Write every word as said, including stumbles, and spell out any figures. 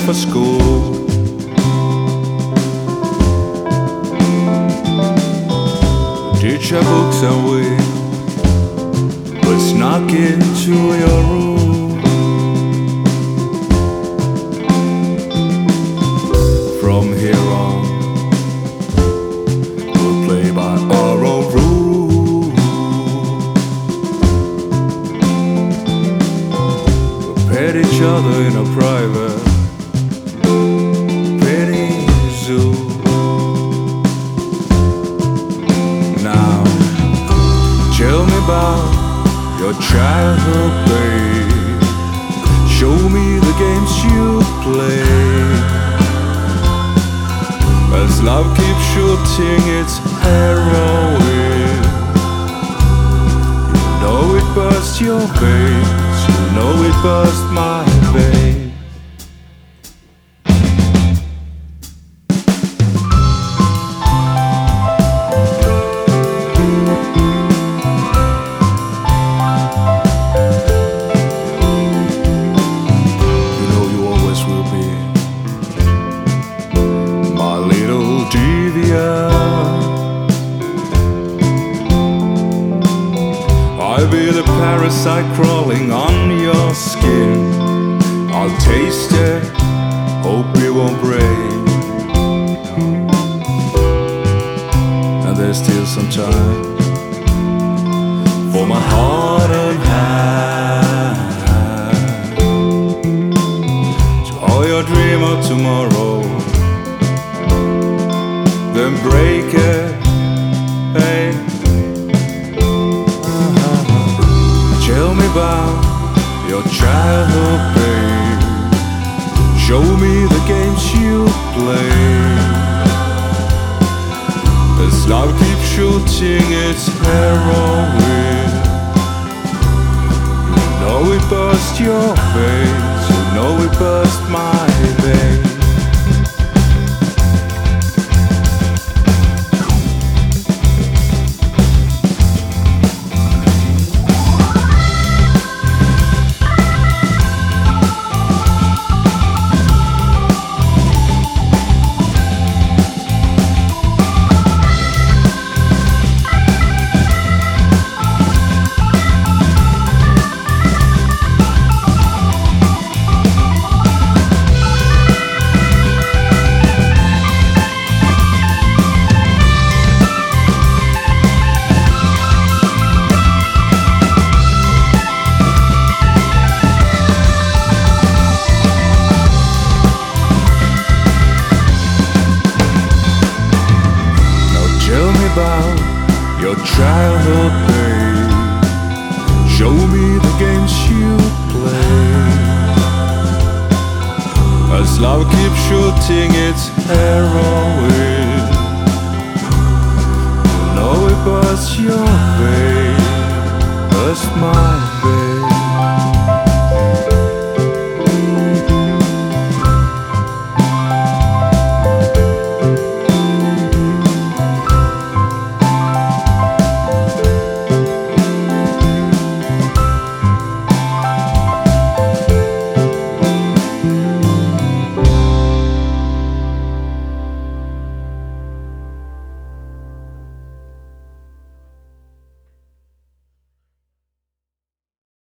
for school. Ditch our books and we will snuck into your room. From here on, we'll play by our own rules. We'll pet each other in a private petting zoo. Now, tell me about your childhood, babe. Show me the games you play. As love keeps shooting its heroin, you know it burst your veins, you know it burst my veins. I'll be the parasite crawling on your skin. I'll taste it, hope it won't break. And there's still some time for my heart and hand to hold your dream of tomorrow, then break it, hey. Tell me about your childhood, babe. Show me the games you play. As love keeps shooting its heroin, you know it burst your veins, you know it burst my veins. About your childhood, babe. Show me the games you play. As love keeps shooting its heroin, you know it bursts your vein, burst my vein.